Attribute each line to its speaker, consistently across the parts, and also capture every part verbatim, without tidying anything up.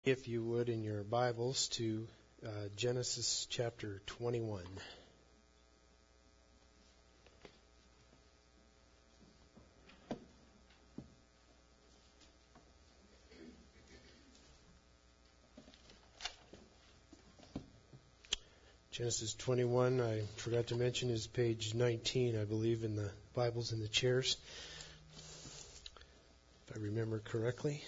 Speaker 1: If you would, in your Bibles, to uh, Genesis chapter twenty-one. Genesis twenty-one, I forgot to mention, is page nineteen, I believe, in the Bibles in the chairs, if I remember correctly.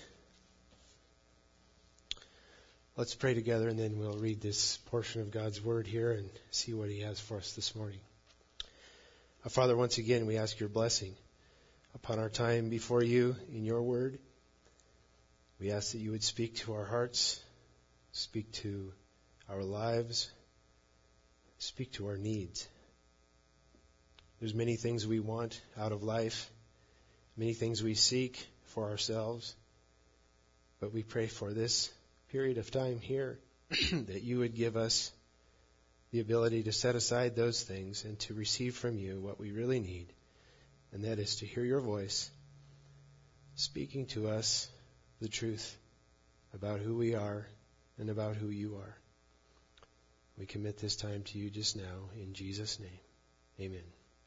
Speaker 1: Let's pray together, and then we'll read this portion of God's Word here and see what He has for us this morning. Our Father, once again, we ask your blessing upon our time before you in your Word. We ask that you would speak to our hearts, speak to our lives, speak to our needs. There's many things we want out of life, many things we seek for ourselves, but we pray for this period of time here that you would give us the ability to set aside those things and to receive from you what we really need, and that is to hear your voice speaking to us the truth about who we are and about who you are. We commit this time to you just now in Jesus' name. Amen.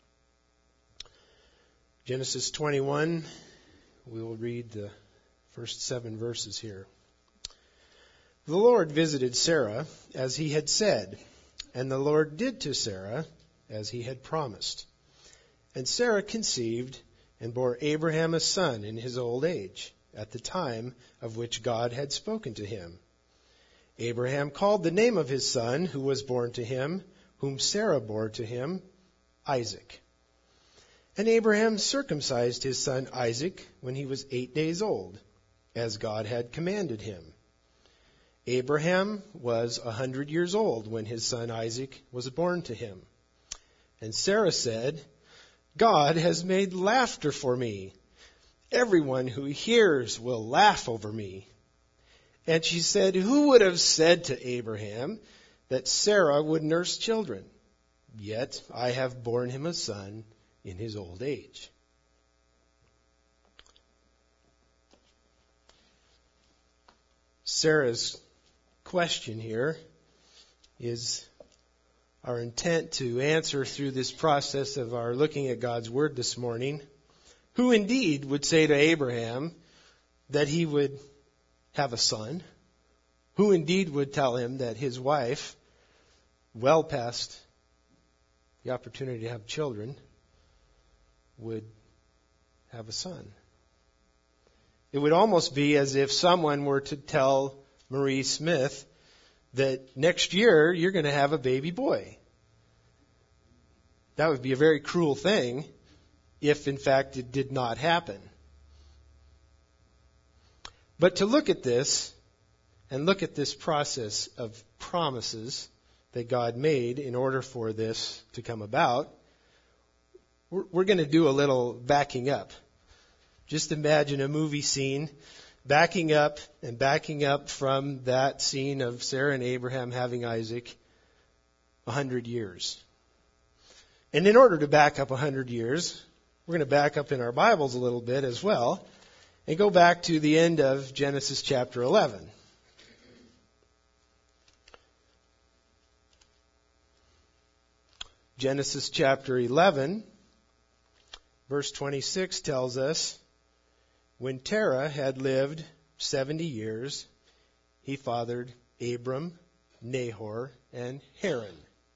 Speaker 1: Genesis twenty-one, we will read the first seven verses here. The Lord visited Sarah as he had said, and the Lord did to Sarah as he had promised. And Sarah conceived and bore Abraham a son in his old age, at the time of which God had spoken to him. Abraham called the name of his son who was born to him, whom Sarah bore to him, Isaac. And Abraham circumcised his son Isaac when he was eight days old, as God had commanded him. Abraham was a hundred years old when his son Isaac was born to him. And Sarah said, God has made laughter for me. Everyone who hears will laugh over me. And she said, who would have said to Abraham that Sarah would nurse children? Yet I have borne him a son in his old age. Sarah's question here is our intent to answer through this process of our looking at God's Word this morning. Who indeed would say to Abraham that he would have a son? Who indeed would tell him that his wife, well past the opportunity to have children, would have a son? It would almost be as if someone were to tell Marie Smith that next year you're going to have a baby boy. That would be a very cruel thing if, in fact, it did not happen. But to look at this and look at this process of promises that God made in order for this to come about, we're, we're going to do a little backing up. Just imagine a movie scene backing up and backing up from that scene of Sarah and Abraham having Isaac a hundred years. And in order to back up a hundred years, we're going to back up in our Bibles a little bit as well and go back to the end of Genesis chapter eleven. Genesis chapter eleven, verse twenty-six tells us, when Terah had lived seventy years, he fathered Abram, Nahor, and Haran.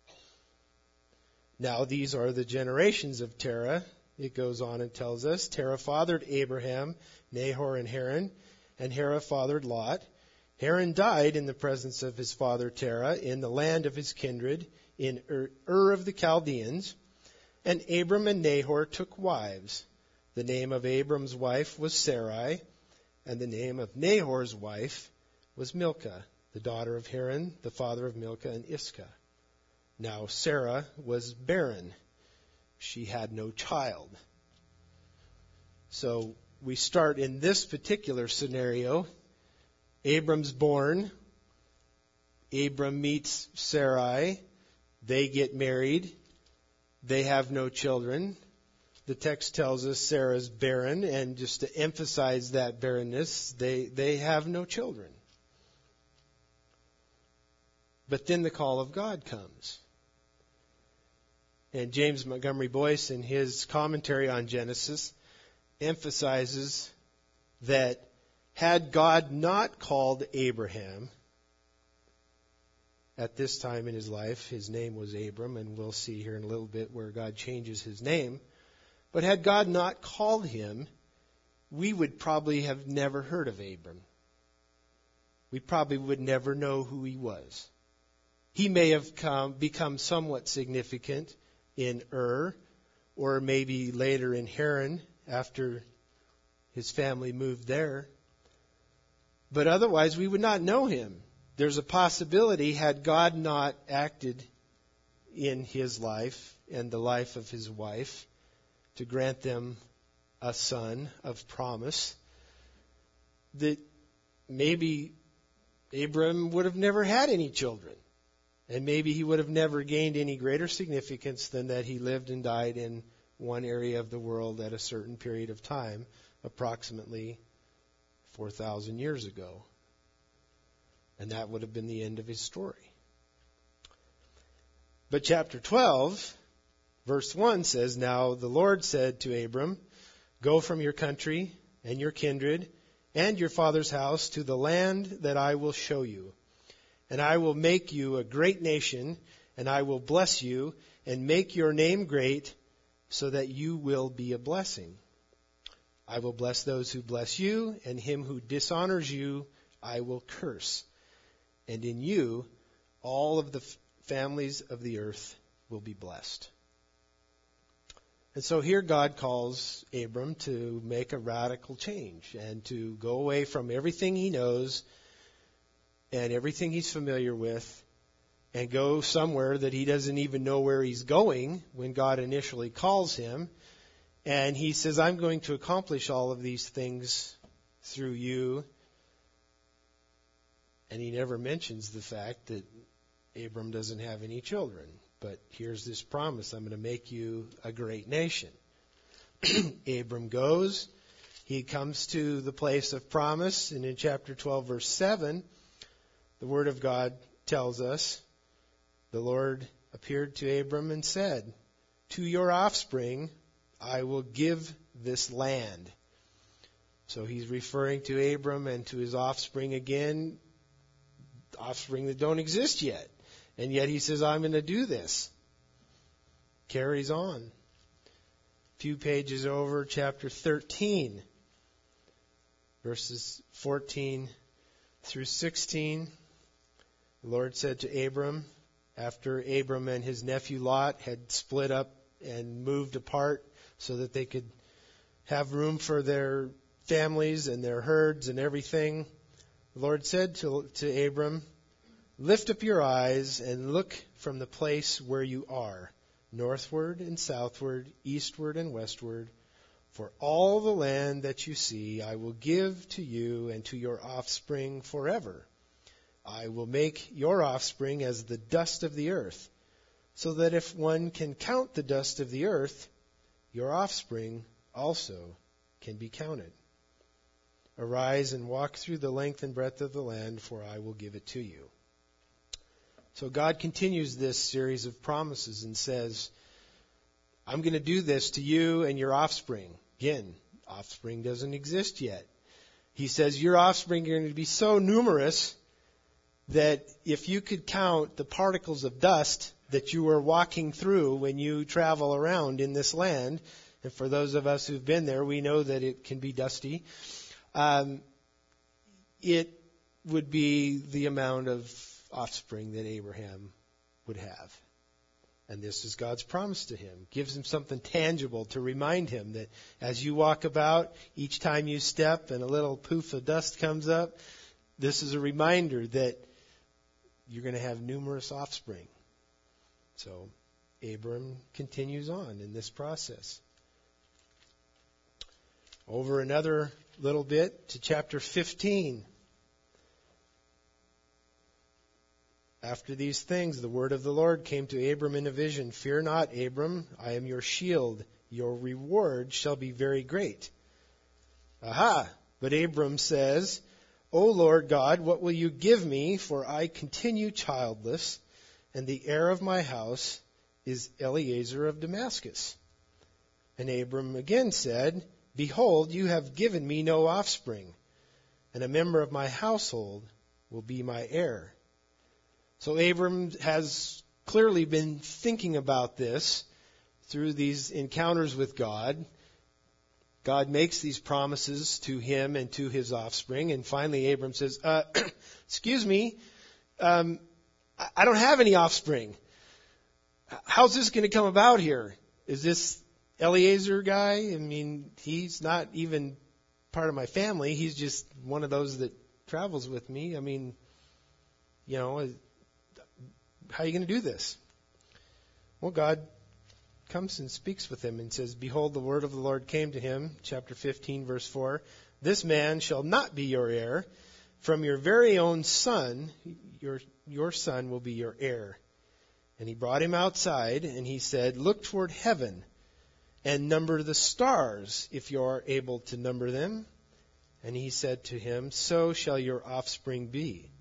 Speaker 1: Now these are the generations of Terah. It goes on and tells us, Terah fathered Abraham, Nahor, and Haran, and Haran fathered Lot. Haran died in the presence of his father Terah in the land of his kindred, in Ur, Ur of the Chaldeans. And Abram and Nahor took wives. The name of Abram's wife was Sarai, and the name of Nahor's wife was Milcah, the daughter of Haran, the father of Milcah and Iscah. Now Sarah was barren. She had no child. So we start in this particular scenario. Abram's born. Abram meets Sarai. They get married. They have no children. The text tells us Sarah's barren, and just to emphasize that barrenness, they, they have no children. But then the call of God comes. And James Montgomery Boyce, in his commentary on Genesis, emphasizes that had God not called Abraham at this time in his life, his name was Abram, and we'll see here in a little bit where God changes his name. But had God not called him, we would probably have never heard of Abram. We probably would never know who he was. He may have come, become somewhat significant in Ur, or maybe later in Haran after his family moved there. But otherwise, we would not know him. There's a possibility, had God not acted in his life and the life of his wife to grant them a son of promise, that maybe Abram would have never had any children. And maybe he would have never gained any greater significance than that he lived and died in one area of the world at a certain period of time, approximately four thousand years ago. And that would have been the end of his story. But chapter twelve, verse one says, "Now the Lord said to Abram, go from your country and your kindred and your father's house to the land that I will show you. And I will make you a great nation, and I will bless you and make your name great, so that you will be a blessing. I will bless those who bless you, and him who dishonors you I will curse. And in you all of the f- families of the earth will be blessed." And so here God calls Abram to make a radical change and to go away from everything he knows and everything he's familiar with and go somewhere that he doesn't even know where he's going when God initially calls him. And he says, I'm going to accomplish all of these things through you. And he never mentions the fact that Abram doesn't have any children. But here's this promise, I'm going to make you a great nation. Abram goes. He comes to the place of promise. And in chapter twelve, verse seven, the Word of God tells us, the Lord appeared to Abram and said, to your offspring I will give this land. So he's referring to Abram and to his offspring again, offspring that don't exist yet. And yet he says, I'm going to do this. Carries on. A few pages over, chapter thirteen, verses fourteen through sixteen. The Lord said to Abram, after Abram and his nephew Lot had split up and moved apart so that they could have room for their families and their herds and everything, the Lord said to, to Abram, lift up your eyes and look from the place where you are, northward and southward, eastward and westward. For all the land that you see I will give to you and to your offspring forever. I will make your offspring as the dust of the earth, so that if one can count the dust of the earth, your offspring also can be counted. Arise and walk through the length and breadth of the land, for I will give it to you. So God continues this series of promises and says, I'm going to do this to you and your offspring. Again, offspring doesn't exist yet. He says your offspring are going to be so numerous that if you could count the particles of dust that you are walking through when you travel around in this land, and for those of us who've been there, we know that it can be dusty, um, it would be the amount of offspring that Abraham would have. And this is God's promise to him. Gives him something tangible to remind him that as you walk about, each time you step and a little poof of dust comes up, this is a reminder that you're going to have numerous offspring. So Abram continues on in this process. Over another little bit to chapter fifteen. After these things, the word of the Lord came to Abram in a vision. Fear not, Abram, I am your shield. Your reward shall be very great. Aha! But Abram says, O Lord God, what will you give me? For I continue childless, and the heir of my house is Eliezer of Damascus. And Abram again said, Behold, you have given me no offspring, and a member of my household will be my heir. So Abram has clearly been thinking about this through these encounters with God. God makes these promises to him and to his offspring. And finally, Abram says, uh, excuse me, um, I don't have any offspring. How's this going to come about here? Is this Eliezer guy? I mean, he's not even part of my family. He's just one of those that travels with me. I mean, you know, how are you going to do this? Well, God comes and speaks with him and says, Behold, the word of the Lord came to him, chapter fifteen, verse four. This man shall not be your heir. From your very own son, your, your son will be your heir. And he brought him outside, and he said, Look toward heaven and number the stars, if you are able to number them. And he said to him, So shall your offspring be.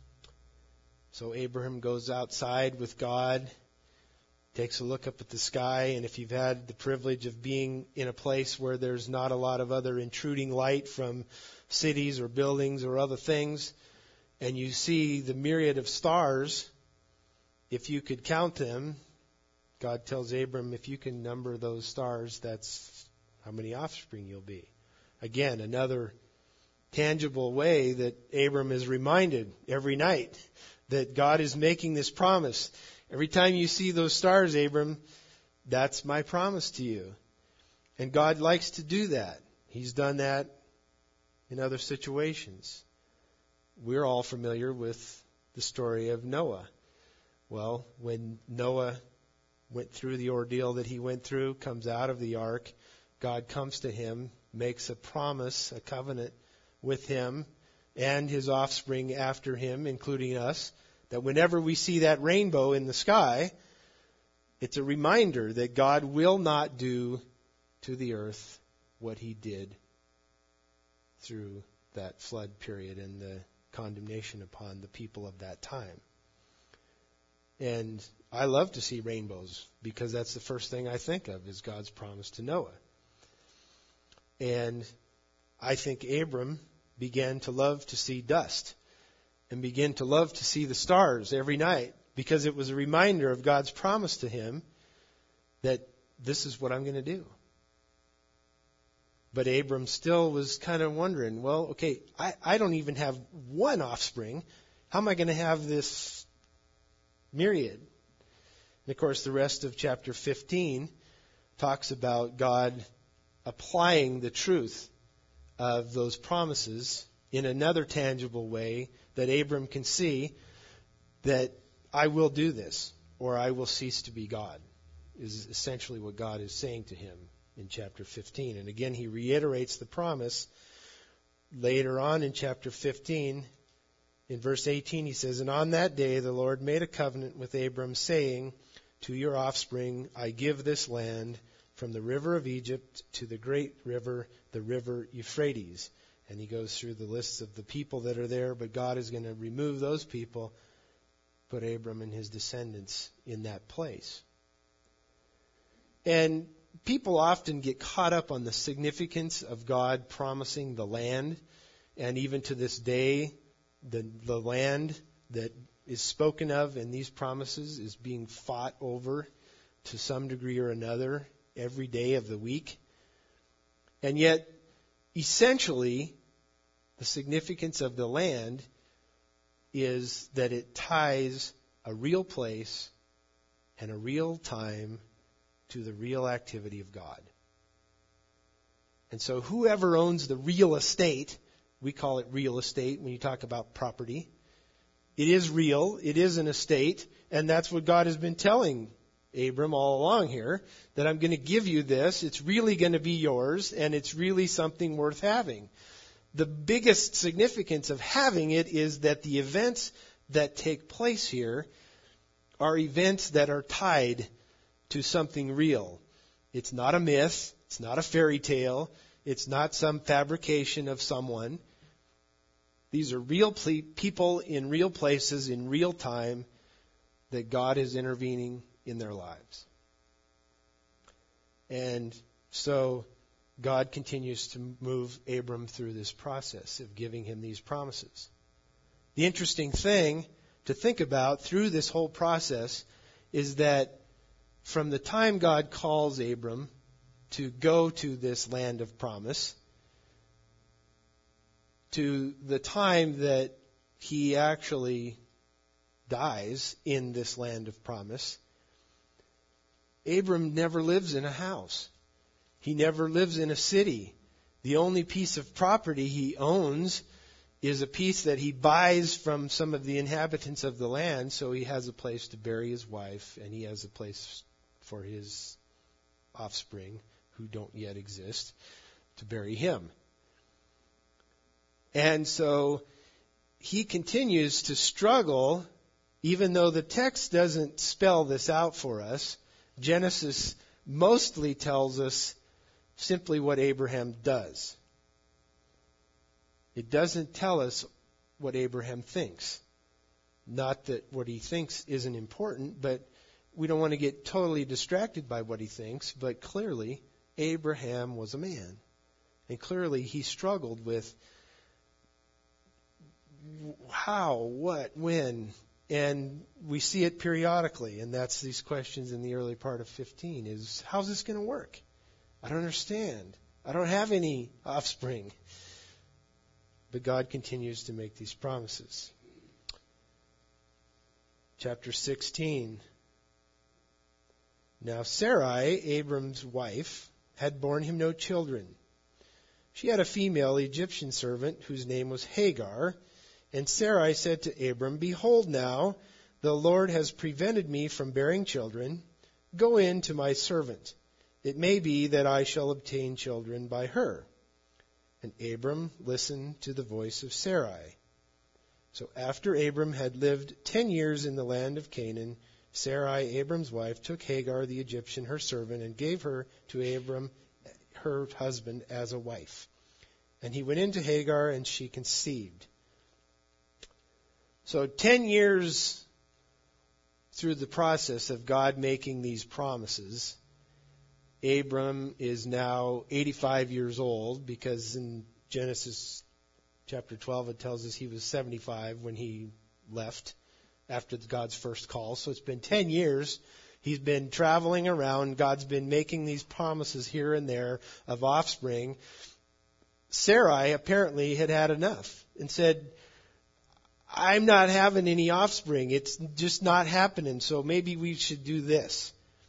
Speaker 1: So Abraham goes outside with God, takes a look up at the sky, and if you've had the privilege of being in a place where there's not a lot of other intruding light from cities or buildings or other things, and you see the myriad of stars, if you could count them, God tells Abram, if you can number those stars, that's how many offspring you'll be. Again, another tangible way that Abram is reminded every night that God is making this promise. Every time you see those stars, Abram, that's my promise to you. And God likes to do that. He's done that in other situations. We're all familiar with the story of Noah. Well, when Noah went through the ordeal that he went through, comes out of the ark, God comes to him, makes a promise, a covenant with him and his offspring after him, including us, that whenever we see that rainbow in the sky, it's a reminder that God will not do to the earth what he did through that flood period and the condemnation upon the people of that time. And I love to see rainbows because that's the first thing I think of is God's promise to Noah. And I think Abram began to love to see dust and began to love to see the stars every night because it was a reminder of God's promise to him that this is what I'm going to do. But Abram still was kind of wondering, well, okay, I, I don't even have one offspring. How am I going to have this myriad? And of course, the rest of chapter fifteen talks about God applying the truth of those promises in another tangible way that Abram can see that I will do this or I will cease to be God is essentially what God is saying to him in chapter fifteen. And again, he reiterates the promise later on in chapter fifteen. In verse eighteen, he says, And on that day the Lord made a covenant with Abram, saying, To your offspring I give this land, from the river of Egypt to the great river, the river Euphrates. And he goes through the lists of the people that are there, but God is going to remove those people, put Abram and his descendants in that place. And people often get caught up on the significance of God promising the land, and even to this day, the, the land that is spoken of in these promises is being fought over to some degree or another every day of the week. And yet, essentially, the significance of the land is that it ties a real place and a real time to the real activity of God. And so whoever owns the real estate, we call it real estate when you talk about property, it is real, it is an estate, and that's what God has been telling Abram all along here, that I'm going to give you this, it's really going to be yours, and it's really something worth having. The biggest significance of having it is that the events that take place here are events that are tied to something real. It's not a myth, it's not a fairy tale, it's not some fabrication of someone. These are real ple- people in real places in real time that God is intervening in their lives. And so God continues to move Abram through this process of giving him these promises. The interesting thing to think about through this whole process is that from the time God calls Abram to go to this land of promise to the time that he actually dies in this land of promise, Abram never lives in a house. He never lives in a city. The only piece of property he owns is a piece that he buys from some of the inhabitants of the land, so he has a place to bury his wife, and he has a place for his offspring, who don't yet exist, to bury him. And so he continues to struggle, even though the text doesn't spell this out for us. Genesis mostly tells us simply what Abraham does. It doesn't tell us what Abraham thinks. Not that what he thinks isn't important, but we don't want to get totally distracted by what he thinks. But clearly, Abraham was a man. And clearly, he struggled with how, what, when. And we see it periodically. And that's these questions in the early part of fifteen is, how's this going to work? I don't understand. I don't have any offspring. But God continues to make these promises. Chapter sixteen. Now Sarai, Abram's wife, had borne him no children. She had a female Egyptian servant whose name was Hagar. And Sarai said to Abram, Behold now, the Lord has prevented me from bearing children. Go in to my servant. It may be that I shall obtain children by her. And Abram listened to the voice of Sarai. So after Abram had lived ten years in the land of Canaan, Sarai, Abram's wife, took Hagar the Egyptian, her servant, and gave her to Abram, her husband, as a wife. And he went into Hagar, and she conceived. So ten years through the process of God making these promises, Abram is now eighty-five years old, because in Genesis chapter twelve it tells us he was seventy-five when he left after God's first call. So it's been ten years. He's been traveling around. God's been making these promises here and there of offspring. Sarai apparently had had enough and said, I'm not having any offspring. It's just not happening. So maybe we should do this.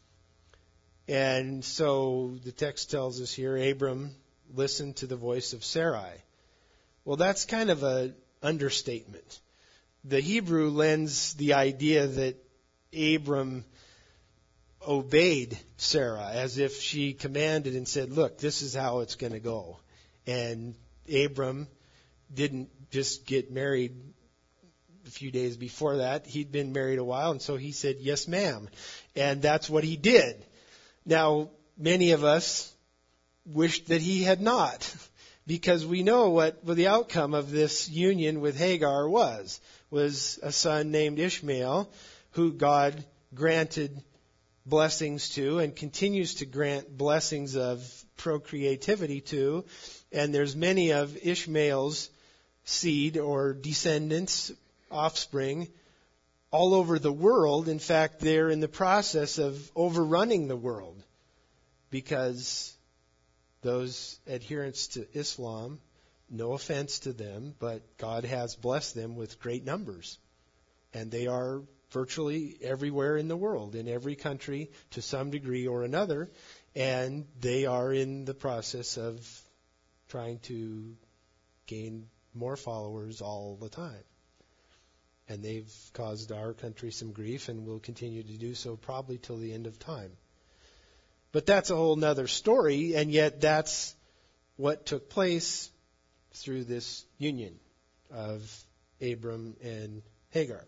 Speaker 1: And so the text tells us here, Abram listened to the voice of Sarai. Well, that's kind of an understatement. The Hebrew lends the idea that Abram obeyed Sarah as if she commanded and said, look, this is how it's going to go. And Abram didn't just get married a few days before that. He'd been married a while, and so he said, yes, ma'am. And that's what he did. Now, many of us wished that he had not, because we know what well, the outcome of this union with Hagar was, was a son named Ishmael, who God granted blessings to and continues to grant blessings of procreativity to. And there's many of Ishmael's seed or descendants, offspring, all over the world. In fact, they're in the process of overrunning the world because those adherents to Islam, no offense to them, but God has blessed them with great numbers. And they are virtually everywhere in the world, in every country to some degree or another. And they are in the process of trying to gain more followers all the time. And they've caused our country some grief and will continue to do so probably till the end of time. But that's a whole nother story, and yet that's what took place through this union of Abram and Hagar.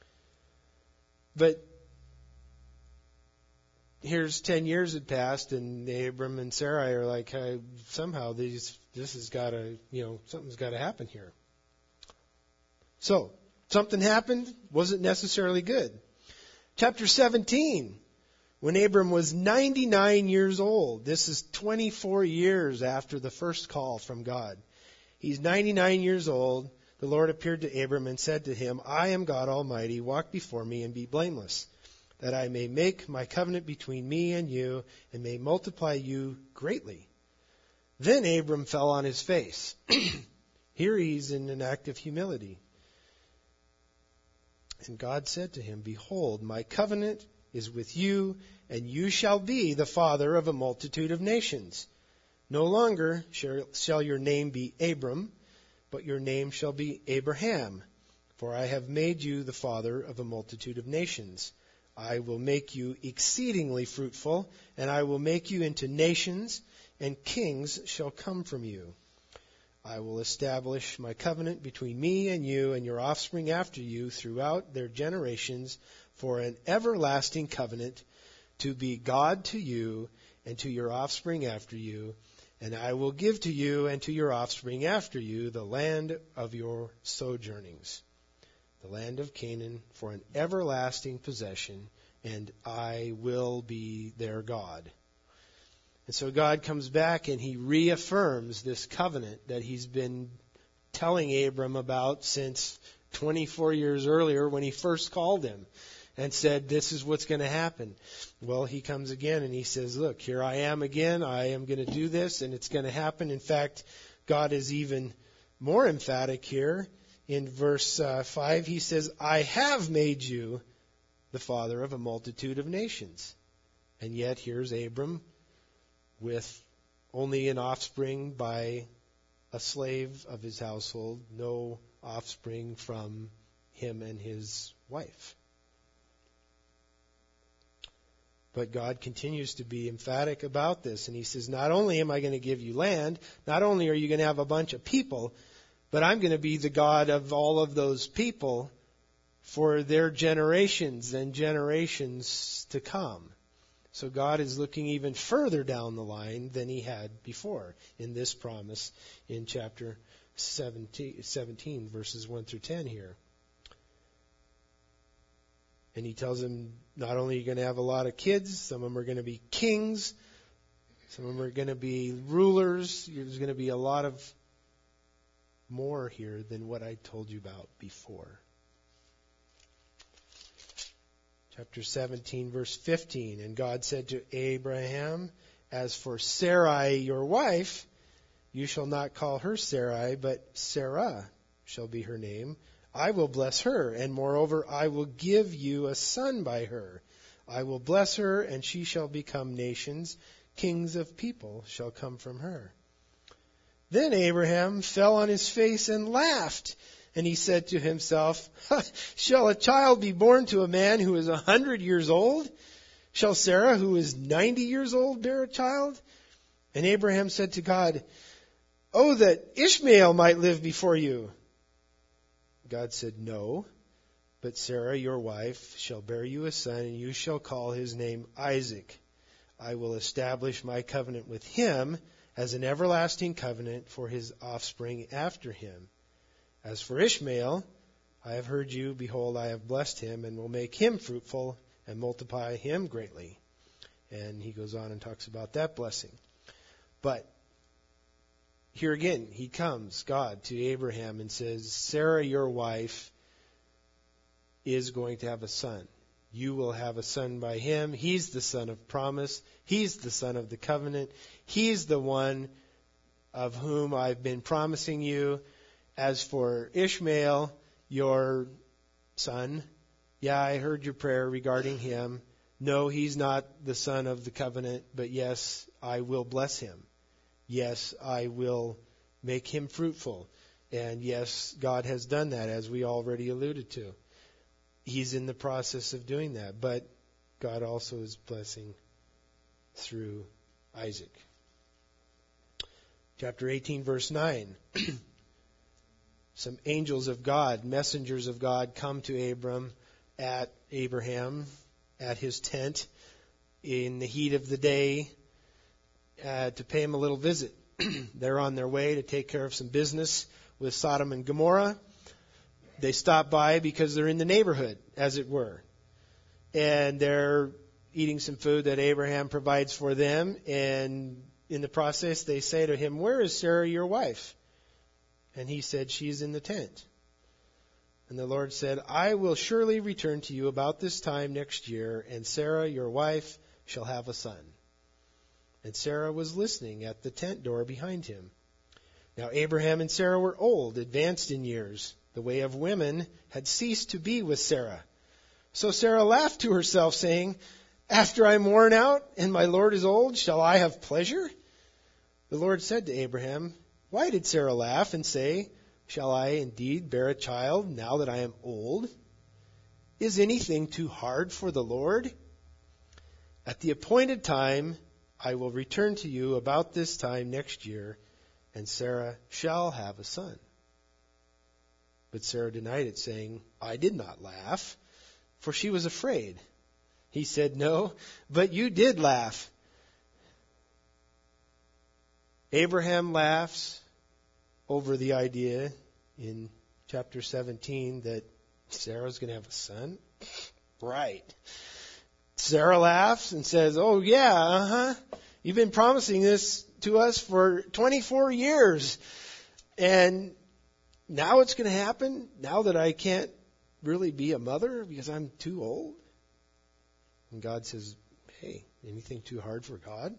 Speaker 1: But here's ten years had passed, and Abram and Sarai are like, hey, somehow these, this has got to, you know, something's got to happen here. So, something happened, wasn't necessarily good. Chapter seventeen, when Abram was ninety-nine years old. This is twenty-four years after the first call from God. He's ninety-nine years old. The Lord appeared to Abram and said to him, I am God Almighty. Walk before me and be blameless, that I may make my covenant between me and you and may multiply you greatly. Then Abram fell on his face. Here he's in an act of humility. And God said to him, Behold, my covenant is with you, and you shall be the father of a multitude of nations. No longer shall your name be Abram, but your name shall be Abraham, for I have made you the father of a multitude of nations. I will make you exceedingly fruitful, and I will make you into nations, and kings shall come from you. I will establish my covenant between me and you and your offspring after you throughout their generations for an everlasting covenant to be God to you and to your offspring after you. And I will give to you and to your offspring after you the land of your sojournings, the land of Canaan, for an everlasting possession, and I will be their God. And so God comes back and he reaffirms this covenant that he's been telling Abram about since twenty-four years earlier when he first called him and said, this is what's going to happen. Well, he comes again and he says, look, here I am again. I am going to do this and it's going to happen. In fact, God is even more emphatic here. In verse uh, five, he says, I have made you the father of a multitude of nations. And yet here's Abram with only an offspring by a slave of his household, no offspring from him and his wife. But God continues to be emphatic about this, and he says, not only am I going to give you land, not only are you going to have a bunch of people, but I'm going to be the God of all of those people for their generations and generations to come. So God is looking even further down the line than he had before in this promise in chapter seventeen, seventeen verses one through ten here. And he tells him, not only are you going to have a lot of kids, some of them are going to be kings, some of them are going to be rulers. There's going to be a lot of more here than what I told you about before. Chapter seventeen, verse fifteen, and God said to Abraham, as for Sarai, your wife, you shall not call her Sarai, but Sarah shall be her name. I will bless her, and moreover, I will give you a son by her. I will bless her, and she shall become nations. Kings of people shall come from her. Then Abraham fell on his face and laughed. And he said to himself, shall a child be born to a man who is a hundred years old? Shall Sarah, who is ninety years old, bear a child? And Abraham said to God, oh, that Ishmael might live before you. God said, no, but Sarah, your wife, shall bear you a son, and you shall call his name Isaac. I will establish my covenant with him as an everlasting covenant for his offspring after him. As for Ishmael, I have heard you. Behold, I have blessed him and will make him fruitful and multiply him greatly. And he goes on and talks about that blessing. But here again, he comes, God, to Abraham and says, Sarah, your wife, is going to have a son. You will have a son by him. He's the son of promise. He's the son of the covenant. He's the one of whom I've been promising you. As for Ishmael, your son, yeah, I heard your prayer regarding him. No, he's not the son of the covenant, but yes, I will bless him. Yes, I will make him fruitful. And yes, God has done that, as we already alluded to. He's in the process of doing that, but God also is blessing through Isaac. Chapter eighteen, verse nine. Some angels of God, messengers of God, come to Abram at Abraham at his tent in the heat of the day uh, to pay him a little visit. They're on their way to take care of some business with Sodom and Gomorrah. they stop by because they're in the neighborhood, as it were. And they're eating some food that Abraham provides for them. And in the process, they say to him, "Where is Sarah, your wife?" And he said, "She's in the tent." And the Lord said, "I will surely return to you about this time next year, and Sarah, your wife, shall have a son." And Sarah was listening at the tent door behind him. Now Abraham and Sarah were old, advanced in years. The way of women had ceased to be with Sarah. So Sarah laughed to herself, saying, "After I am worn out and my Lord is old, shall I have pleasure?" The Lord said to Abraham, "Why did Sarah laugh and say, 'Shall I indeed bear a child now that I am old?' Is anything too hard for the Lord? At the appointed time, I will return to you about this time next year, and Sarah shall have a son." But Sarah denied it, saying, "I did not laugh," for she was afraid. He said, "No, but you did laugh." Abraham laughs over the idea in chapter seventeen that Sarah's going to have a son. Right. Sarah laughs and says, "Oh yeah, uh-huh. You've been promising this to us for twenty-four years. And now it's going to happen, now that I can't really be a mother because I'm too old." And God says, "Hey, anything too hard for God?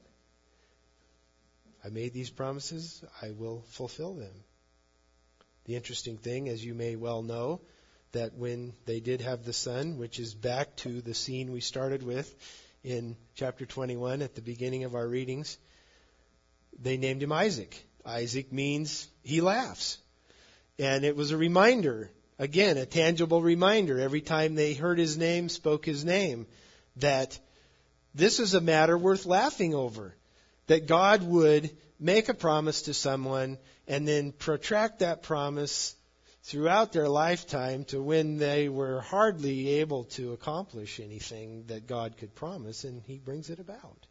Speaker 1: I made these promises. I will fulfill them." The interesting thing, as you may well know, that when they did have the son, which is back to the scene we started with in chapter twenty-one at the beginning of our readings, they named him Isaac. Isaac means he laughs. And it was a reminder, again, a tangible reminder every time they heard his name, spoke his name, that this is a matter worth laughing over. That God would make a promise to someone and then protract that promise throughout their lifetime to when they were hardly able to accomplish anything that God could promise, and he brings it about.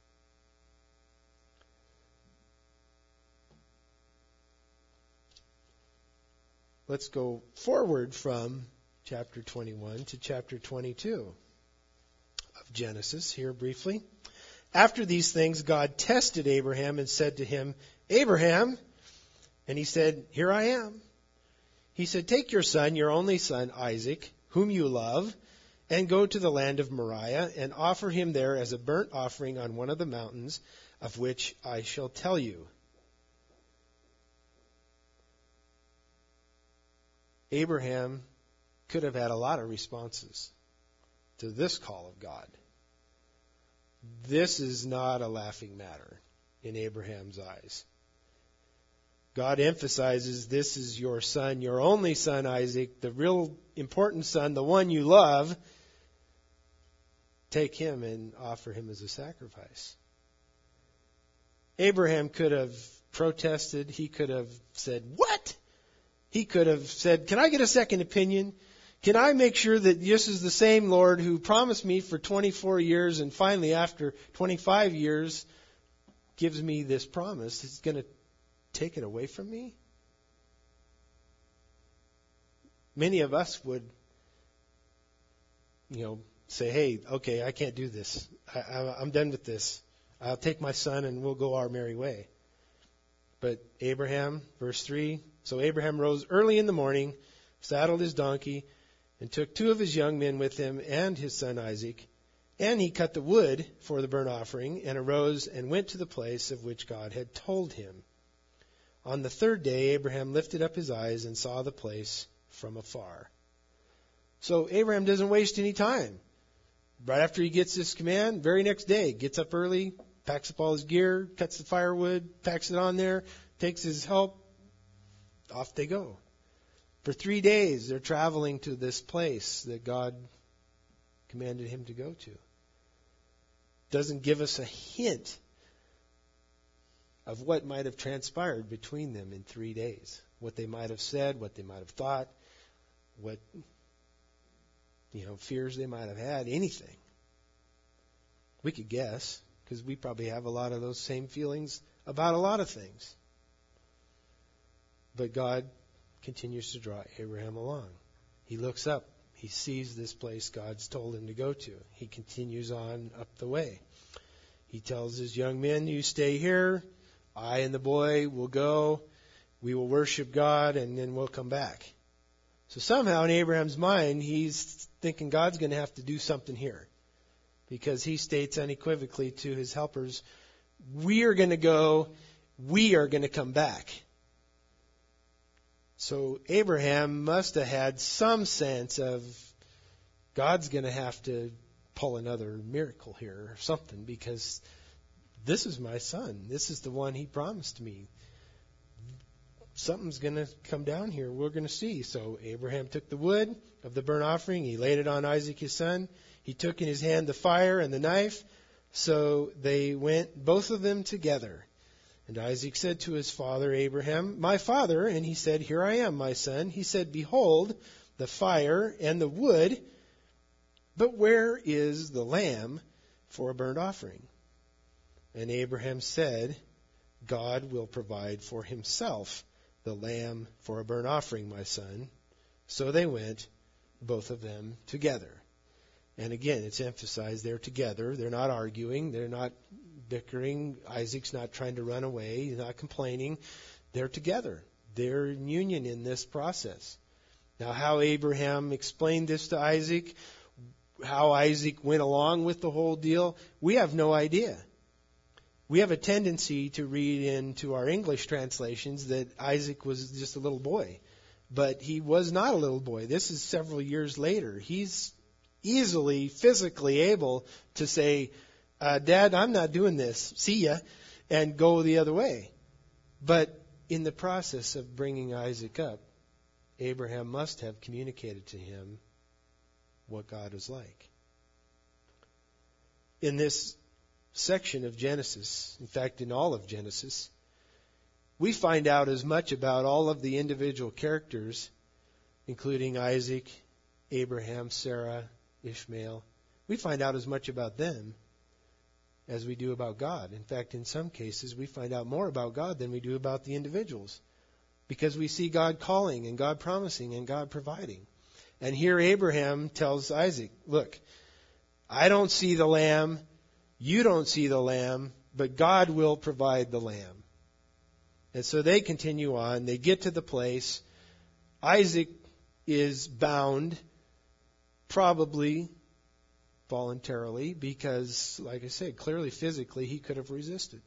Speaker 1: Let's go forward from chapter twenty-one to chapter twenty-two of Genesis here briefly. After these things, God tested Abraham and said to him, "Abraham," and he said, "Here I am." He said, "Take your son, your only son, Isaac, whom you love, and go to the land of Moriah and offer him there as a burnt offering on one of the mountains of which I shall tell you." Abraham could have had a lot of responses to this call of God. This is not a laughing matter in Abraham's eyes. God emphasizes, this is your son, your only son, Isaac, the real important son, the one you love. Take him and offer him as a sacrifice. Abraham could have protested. He could have said, "What?" He could have said, "Can I get a second opinion? Can I make sure that this is the same Lord who promised me for twenty-four years and finally after twenty-five years gives me this promise? He's going to take it away from me?" Many of us would, you know, say, "Hey, okay, I can't do this. I, I, I'm done with this. I'll take my son and we'll go our merry way." But Abraham, verse three, so Abraham rose early in the morning, saddled his donkey, and took two of his young men with him and his son Isaac. And he cut the wood for the burnt offering and arose and went to the place of which God had told him. On the third day, Abraham lifted up his eyes and saw the place from afar. So Abraham doesn't waste any time. Right after he gets this command, very next day, gets up early, packs up all his gear, cuts the firewood, packs it on there, takes his help, off they go. For three days, they're traveling to this place that God commanded him to go to. Doesn't give us a hint of what might have transpired between them in three days. What they might have said, what they might have thought, what, you know, fears they might have had, anything. We could guess, because we probably have a lot of those same feelings about a lot of things. But God continues to draw Abraham along. He looks up. He sees this place God's told him to go to. He continues on up the way. He tells his young men, you stay here. I and the boy will go. We will worship God, and then we'll come back. So somehow in Abraham's mind, he's thinking God's going to have to do something here. Because he states unequivocally to his helpers, we are going to go, we are going to come back. So Abraham must have had some sense of God's going to have to pull another miracle here or something, because this is my son. This is the one he promised me. Something's going to come down here. We're going to see. So Abraham took the wood of the burnt offering. He laid it on Isaac his son. He took in his hand the fire and the knife. So they went, both of them together. And Isaac said to his father Abraham, my father. And he said, here I am, my son. He said, behold, the fire and the wood, but where is the lamb for a burnt offering? And Abraham said, God will provide for himself the lamb for a burnt offering, my son. So they went, both of them together. And again, it's emphasized they're together. They're not arguing. They're not bickering. Isaac's not trying to run away. He's not complaining. They're together. They're in union in this process. Now, how Abraham explained this to Isaac, how Isaac went along with the whole deal, we have no idea. We have a tendency to read into our English translations that Isaac was just a little boy. But he was not a little boy. This is several years later. He's easily, physically able to say, uh, Dad, I'm not doing this. See ya. And go the other way. But in the process of bringing Isaac up, Abraham must have communicated to him what God is like. In this section of Genesis, in fact, in all of Genesis, we find out as much about all of the individual characters, including Isaac, Abraham, Sarah, Ishmael. We find out as much about them as we do about God. In fact, in some cases, we find out more about God than we do about the individuals, because we see God calling and God promising and God providing. And here Abraham tells Isaac, look, I don't see the lamb, you don't see the lamb, but God will provide the lamb. And so they continue on. They get to the place. Isaac is bound, probably voluntarily, because, like I said, clearly physically he could have resisted.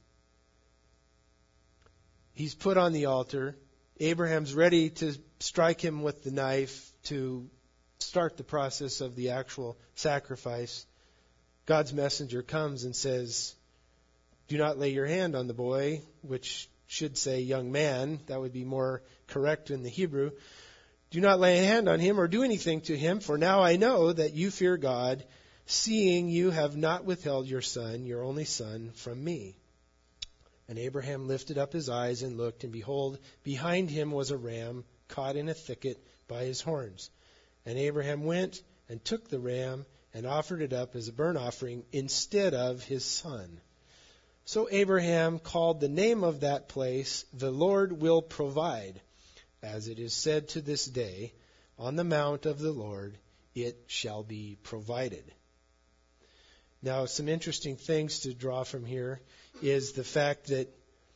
Speaker 1: He's put on the altar. Abraham's ready to strike him with the knife to start the process of the actual sacrifice. God's messenger comes and says, do not lay your hand on the boy, which should say young man. That would be more correct in the Hebrew. Do not lay a hand on him or do anything to him, for now I know that you fear God, seeing you have not withheld your son, your only son, from me. And Abraham lifted up his eyes and looked, and behold, behind him was a ram caught in a thicket by his horns. And Abraham went and took the ram and offered it up as a burnt offering instead of his son. So Abraham called the name of that place, the Lord will provide. As it is said to this day, on the mount of the Lord it shall be provided. Now, some interesting things to draw from here is the fact that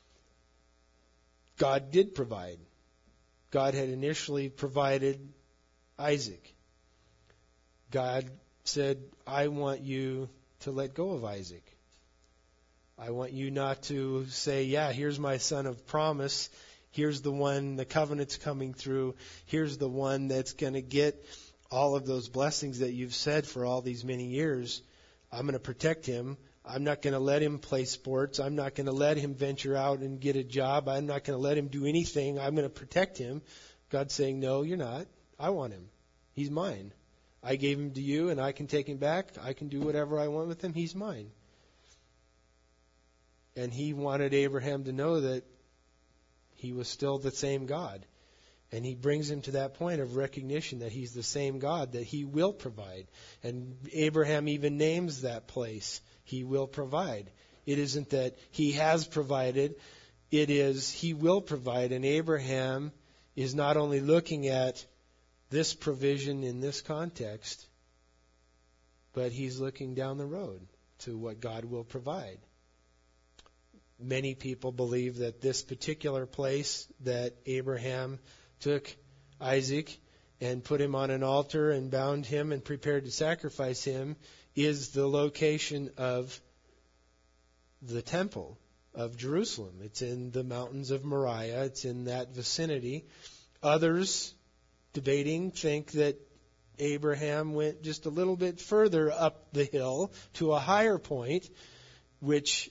Speaker 1: God did provide. God had initially provided Isaac. God said, I want you to let go of Isaac. I want you not to say, yeah, here's my son of promise. Here's the one, the covenant's coming through. Here's the one that's going to get all of those blessings that you've said for all these many years. I'm going to protect him. I'm not going to let him play sports. I'm not going to let him venture out and get a job. I'm not going to let him do anything. I'm going to protect him. God's saying, no, you're not. I want him. He's mine. I gave him to you, and I can take him back. I can do whatever I want with him. He's mine. And he wanted Abraham to know that he was still the same God. And he brings him to that point of recognition that he's the same God, that he will provide. And Abraham even names that place, he will provide. It isn't that he has provided, it is he will provide. And Abraham is not only looking at this provision in this context, but he's looking down the road to what God will provide. Many people believe that this particular place that Abraham took Isaac and put him on an altar and bound him and prepared to sacrifice him is the location of the temple of Jerusalem. It's in the mountains of Moriah. It's in that vicinity. Others, debating, think that Abraham went just a little bit further up the hill to a higher point, which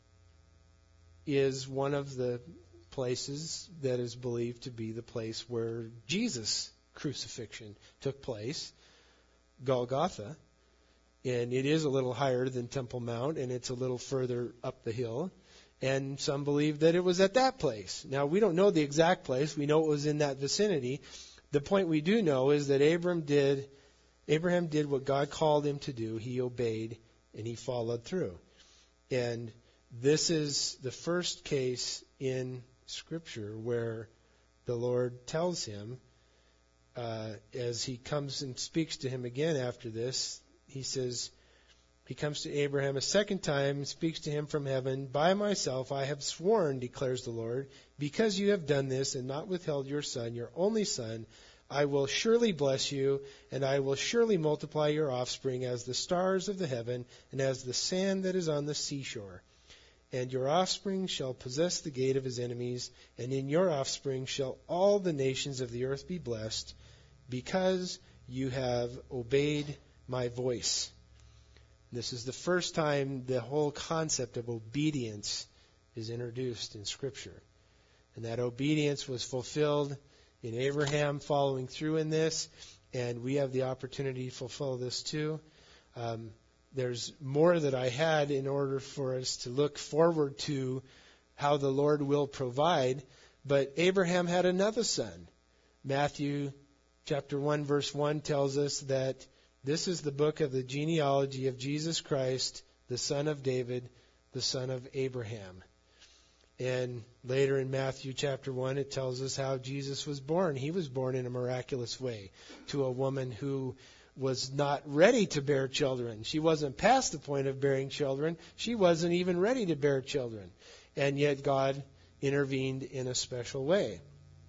Speaker 1: is one of the places that is believed to be the place where Jesus' crucifixion took place, Golgotha. And it is a little higher than Temple Mount, and it's a little further up the hill. And some believe that it was at that place. Now, we don't know the exact place. We know it was in that vicinity. The point we do know is that Abraham did, Abraham did what God called him to do. He obeyed, and he followed through. And this is the first case in Scripture where the Lord tells him, uh, as he comes and speaks to him again after this, he says, he comes to Abraham a second time and speaks to him from heaven. By myself I have sworn, declares the Lord, because you have done this and not withheld your son, your only son, I will surely bless you, and I will surely multiply your offspring as the stars of the heaven and as the sand that is on the seashore. And your offspring shall possess the gate of his enemies, and in your offspring shall all the nations of the earth be blessed, because you have obeyed my voice. This is the first time the whole concept of obedience is introduced in Scripture. And that obedience was fulfilled in Abraham following through in this, and we have the opportunity to fulfill this too. Um, there's more that I had in order for us to look forward to how the Lord will provide, but Abraham had another son. Matthew chapter one verse one tells us that this is the book of the genealogy of Jesus Christ, the son of David, the son of Abraham. And later in Matthew chapter one, it tells us how Jesus was born. He was born in a miraculous way to a woman who was not ready to bear children. She wasn't past the point of bearing children. She wasn't even ready to bear children. And yet God intervened in a special way.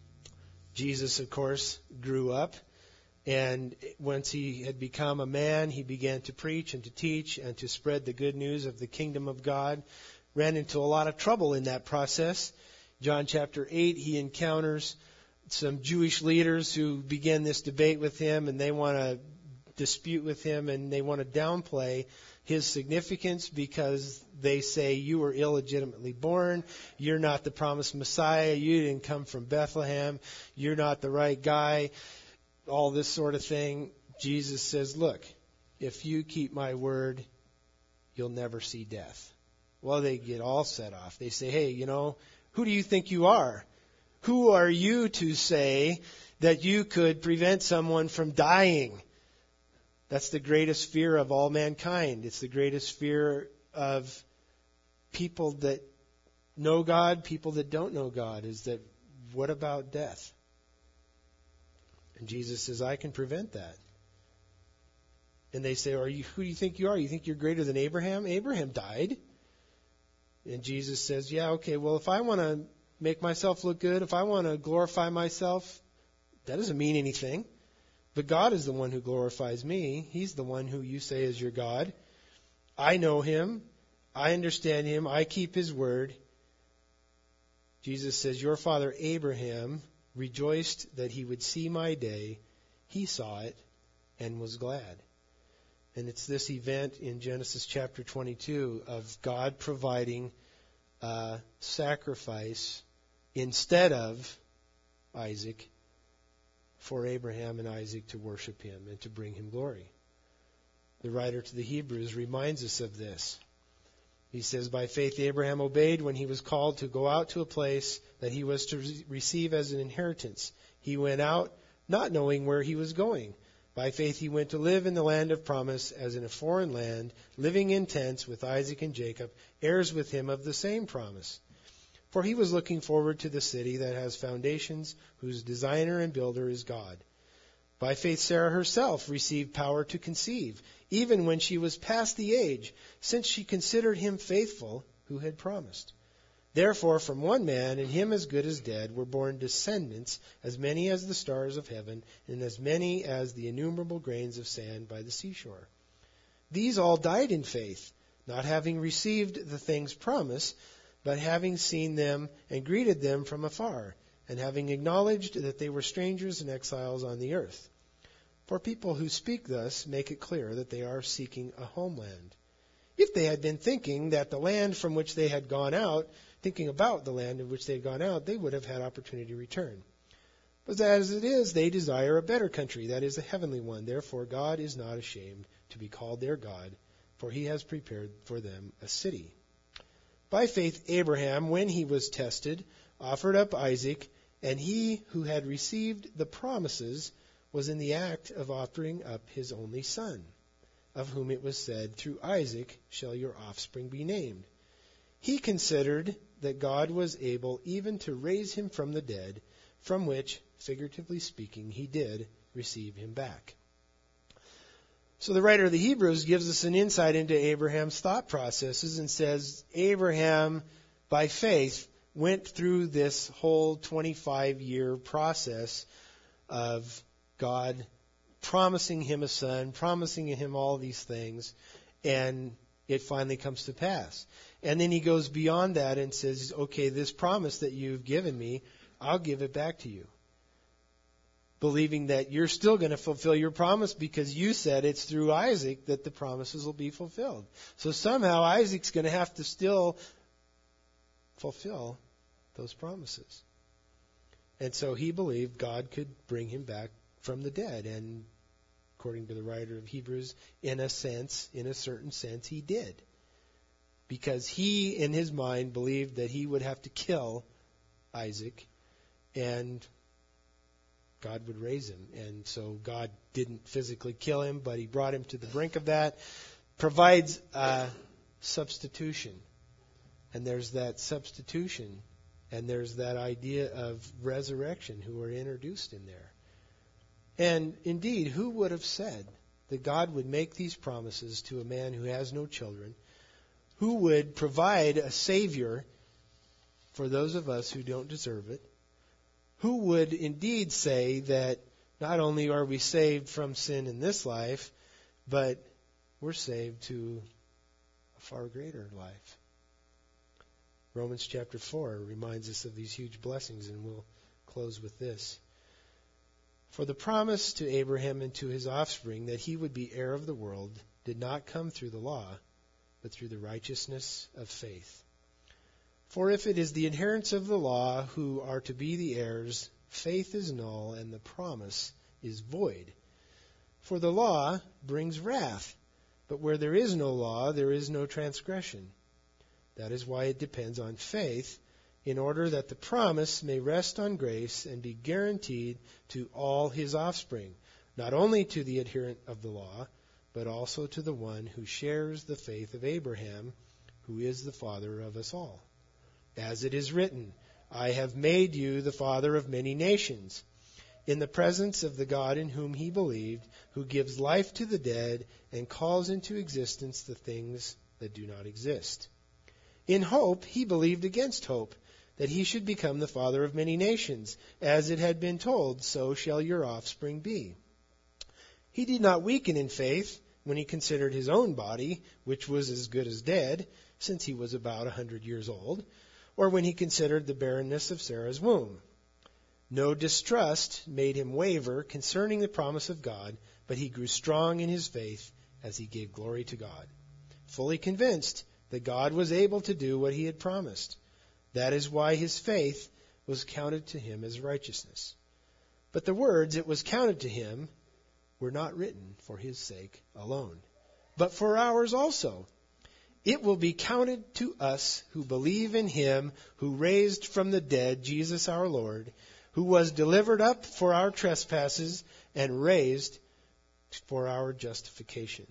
Speaker 1: Jesus, of course, grew up. And once he had become a man, he began to preach and to teach and to spread the good news of the kingdom of God. Ran into a lot of trouble in that process. John chapter eight, he encounters some Jewish leaders who begin this debate with him, and they want to dispute with him, and they want to downplay his significance because they say, you were illegitimately born, you're not the promised Messiah, you didn't come from Bethlehem, you're not the right guy, all this sort of thing. Jesus says, look, if you keep my word, you'll never see death. Well, they get all set off. They say, hey, you know, who do you think you are? Who are you to say that you could prevent someone from dying? That's the greatest fear of all mankind. It's the greatest fear of people that know God, people that don't know God, is that what about death? And Jesus says, I can prevent that. And they say, are you, who do you think you are? You think you're greater than Abraham? Abraham died. And Jesus says, yeah, okay, well, if I want to make myself look good, if I want to glorify myself, that doesn't mean anything. But God is the one who glorifies me. He's the one who you say is your God. I know him. I understand him. I keep his word. Jesus says, your father Abraham rejoiced that he would see my day. He saw it and was glad. And it's this event in Genesis chapter twenty-two of God providing a sacrifice instead of Isaac for Abraham and Isaac to worship him and to bring him glory. The writer to the Hebrews reminds us of this. He says, by faith Abraham obeyed when he was called to go out to a place that he was to re- receive as an inheritance. He went out not knowing where he was going. By faith he went to live in the land of promise as in a foreign land, living in tents with Isaac and Jacob, heirs with him of the same promise. For he was looking forward to the city that has foundations, whose designer and builder is God. By faith Sarah herself received power to conceive, even when she was past the age, since she considered him faithful who had promised. Therefore, from one man, and him as good as dead, were born descendants, as many as the stars of heaven, and as many as the innumerable grains of sand by the seashore. These all died in faith, not having received the things promised, but having seen them and greeted them from afar, and having acknowledged that they were strangers and exiles on the earth. For people who speak thus make it clear that they are seeking a homeland. If they had been thinking that the land from which they had gone out, thinking about the land in which they had gone out, they would have had opportunity to return. But as it is, they desire a better country, that is, a heavenly one. Therefore, God is not ashamed to be called their God, for he has prepared for them a city. By faith, Abraham, when he was tested, offered up Isaac, and he who had received the promises was in the act of offering up his only son, of whom it was said, "Through Isaac shall your offspring be named." He considered that God was able even to raise him from the dead, from which, figuratively speaking, he did receive him back. So the writer of the Hebrews gives us an insight into Abraham's thought processes and says Abraham, by faith, went through this whole twenty-five year process of God promising him a son, promising him all these things, and it finally comes to pass. And then he goes beyond that and says, okay, this promise that you've given me, I'll give it back to you. Believing that you're still going to fulfill your promise because you said it's through Isaac that the promises will be fulfilled. So somehow Isaac's going to have to still fulfill those promises. And so he believed God could bring him back from the dead. And according to the writer of Hebrews, in a sense, in a certain sense, he did. Because he, in his mind, believed that he would have to kill Isaac and God would raise him. And so God didn't physically kill him, but he brought him to the brink of that. Provides a substitution. And there's that substitution. And there's that idea of resurrection who are introduced in there. And indeed, who would have said that God would make these promises to a man who has no children? Who would provide a Savior for those of us who don't deserve it? Who would indeed say that not only are we saved from sin in this life, but we're saved to a far greater life? Romans chapter four reminds us of these huge blessings, and we'll close with this. For the promise to Abraham and to his offspring that he would be heir of the world did not come through the law, but through the righteousness of faith. For if it is the adherents of the law who are to be the heirs, faith is null and the promise is void. For the law brings wrath, but where there is no law, there is no transgression. That is why it depends on faith, in order that the promise may rest on grace and be guaranteed to all his offspring, not only to the adherent of the law, but also to the one who shares the faith of Abraham, who is the father of us all. As it is written, I have made you the father of many nations, in the presence of the God in whom he believed, who gives life to the dead and calls into existence the things that do not exist. In hope he believed against hope, that he should become the father of many nations. As it had been told, so shall your offspring be. He did not weaken in faith when he considered his own body, which was as good as dead, since he was about a hundred years old, or when he considered the barrenness of Sarah's womb. No distrust made him waver concerning the promise of God, but he grew strong in his faith as he gave glory to God, fully convinced that God was able to do what he had promised. That is why his faith was counted to him as righteousness. But the words, it was counted to him, were not written for his sake alone, but for ours also. It will be counted to us who believe in him who raised from the dead Jesus our Lord, who was delivered up for our trespasses and raised for our justification.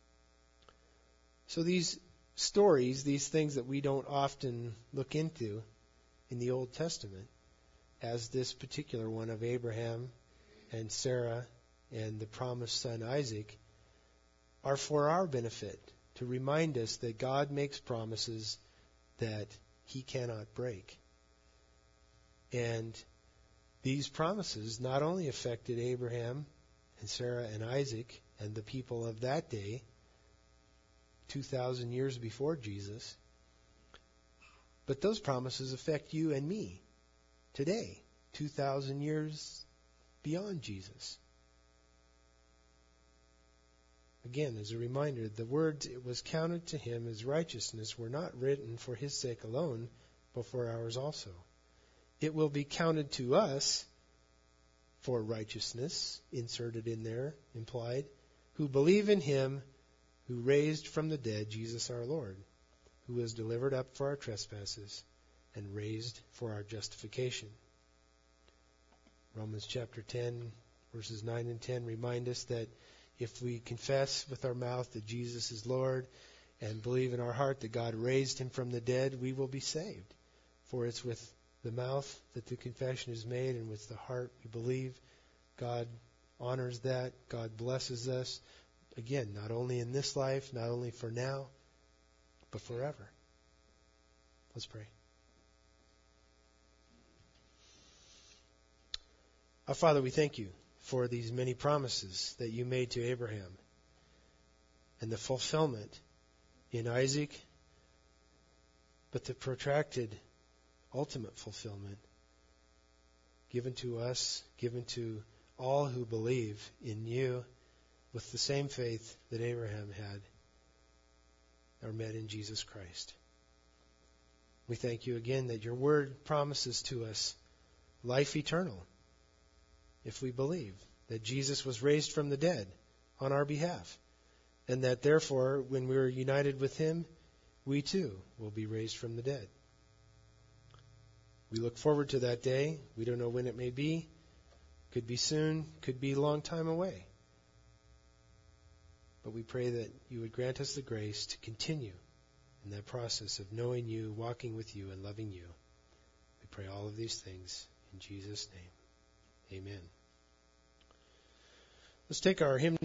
Speaker 1: So these stories, these things that we don't often look into in the Old Testament, as this particular one of Abraham and Sarah and the promised son Isaac are for our benefit, to remind us that God makes promises that he cannot break. And these promises not only affected Abraham and Sarah and Isaac and the people of that day, two thousand years before Jesus, but those promises affect you and me today, two thousand years beyond Jesus. Again, as a reminder, the words "it was counted to him as righteousness" were not written for his sake alone, but for ours also. It will be counted to us for righteousness, inserted in there, implied, who believe in him who raised from the dead Jesus our Lord, who was delivered up for our trespasses and raised for our justification. Romans chapter ten, verses nine and ten remind us that if we confess with our mouth that Jesus is Lord and believe in our heart that God raised him from the dead, we will be saved. For it's with the mouth that the confession is made, and with the heart we believe. God honors that. God blesses us. Again, not only in this life, not only for now, but forever. Let's pray. Our Father, we thank you for these many promises that you made to Abraham and the fulfillment in Isaac, but the protracted ultimate fulfillment given to us, given to all who believe in you with the same faith that Abraham had, are met in Jesus Christ. We thank you again that your word promises to us life eternal if we believe that Jesus was raised from the dead on our behalf, and that therefore when we are united with him, we too will be raised from the dead. We look forward to that day. We don't know when it may be. Could be soon, could be a long time away. But we pray that you would grant us the grace to continue in that process of knowing you, walking with you, and loving you. We pray all of these things in Jesus' name. Amen. Let's take our hymn.